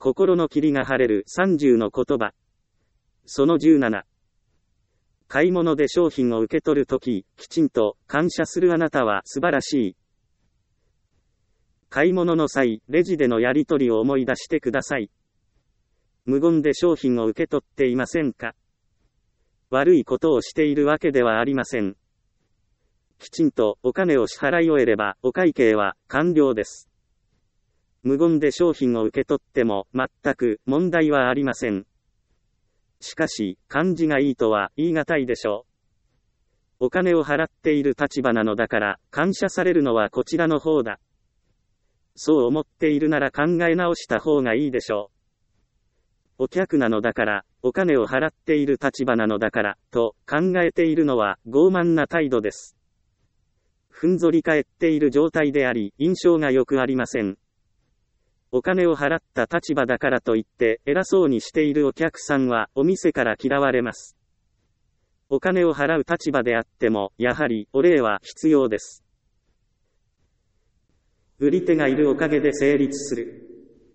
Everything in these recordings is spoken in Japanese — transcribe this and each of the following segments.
心の霧が晴れる30の言葉。その17。買い物で商品を受け取るとき、きちんと感謝するあなたは素晴らしい。買い物の際、レジでのやり取りを思い出してください。無言で商品を受け取っていませんか？悪いことをしているわけではありません。きちんとお金を支払い終えればお会計は完了です。無言で商品を受け取っても全く問題はありません。しかし、感じがいいとは言い難いでしょう。お金を払っている立場なのだから感謝されるのはこちらの方だ。そう思っているなら考え直した方がいいでしょう。お客なのだから、お金を払っている立場なのだから、と考えているのは傲慢な態度です。ふんぞり返っている状態であり、印象が良くありません。お金を払った立場だからといって、偉そうにしているお客さんは、お店から嫌われます。お金を払う立場であっても、やはり、お礼は必要です。売り手がいるおかげで成立する。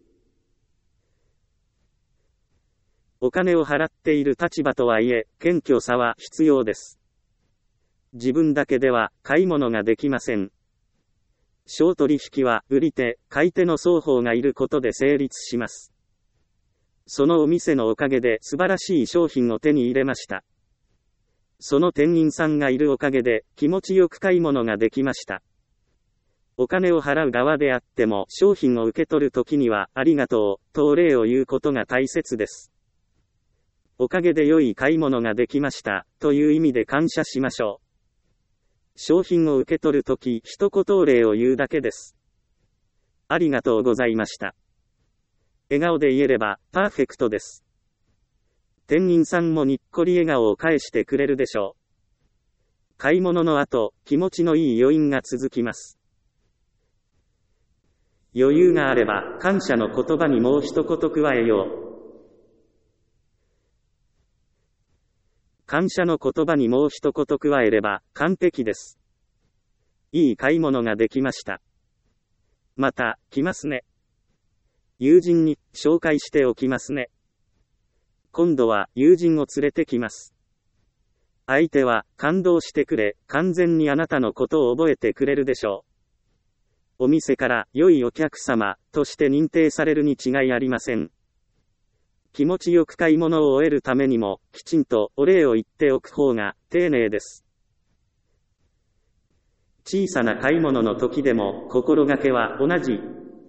お金を払っている立場とはいえ、謙虚さは必要です。自分だけでは買い物ができません。商取引は売り手、買い手の双方がいることで成立します。そのお店のおかげで素晴らしい商品を手に入れました。その店員さんがいるおかげで気持ちよく買い物ができました。お金を払う側であっても商品を受け取るときにはありがとうとお礼を言うことが大切です。おかげで良い買い物ができましたという意味で感謝しましょう。商品を受け取るとき一言お礼を言うだけです。ありがとうございました。笑顔で言えればパーフェクトです。店員さんもにっこり笑顔を返してくれるでしょう。買い物の後、気持ちのいい余韻が続きます。余裕があれば感謝の言葉にもう一言加えよう。感謝の言葉にもう一言加えれば完璧です。いい買い物ができました。また来ますね。友人に紹介しておきますね。今度は友人を連れてきます。相手は感動してくれ、完全にあなたのことを覚えてくれるでしょう。お店から良いお客様として認定されるに違いありません。気持ちよく買い物を終えるためにも、きちんとお礼を言っておく方が丁寧です。小さな買い物の時でも心がけは同じ。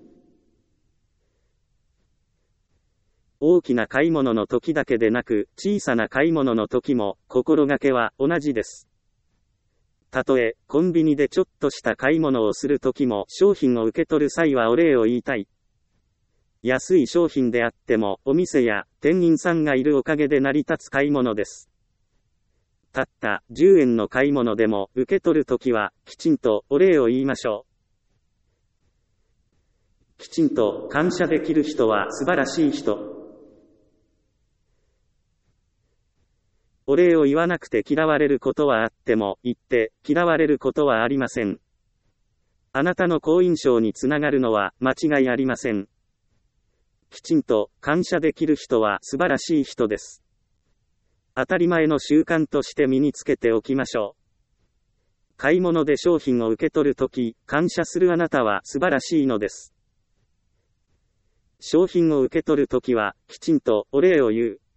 大きな買い物の時だけでなく、小さな買い物の時も心がけは同じです。たとえコンビニでちょっとした買い物をする時も商品を受け取る際はお礼を言いたい。安い商品であってもお店や店員さんがいるおかげで成り立つ買い物です。たった10円の買い物でも受け取るときはきちんとお礼を言いましょう。きちんと感謝できる人は素晴らしい人。お礼を言わなくて嫌われることはあっても言って嫌われることはありません。あなたの好印象につながるのは間違いありません。きちんと感謝できる人は素晴らしい人です。当たり前の習慣として身につけておきましょう。買い物で商品を受け取るとき、感謝するあなたは素晴らしいのです。商品を受け取るときは、きちんとお礼を言う。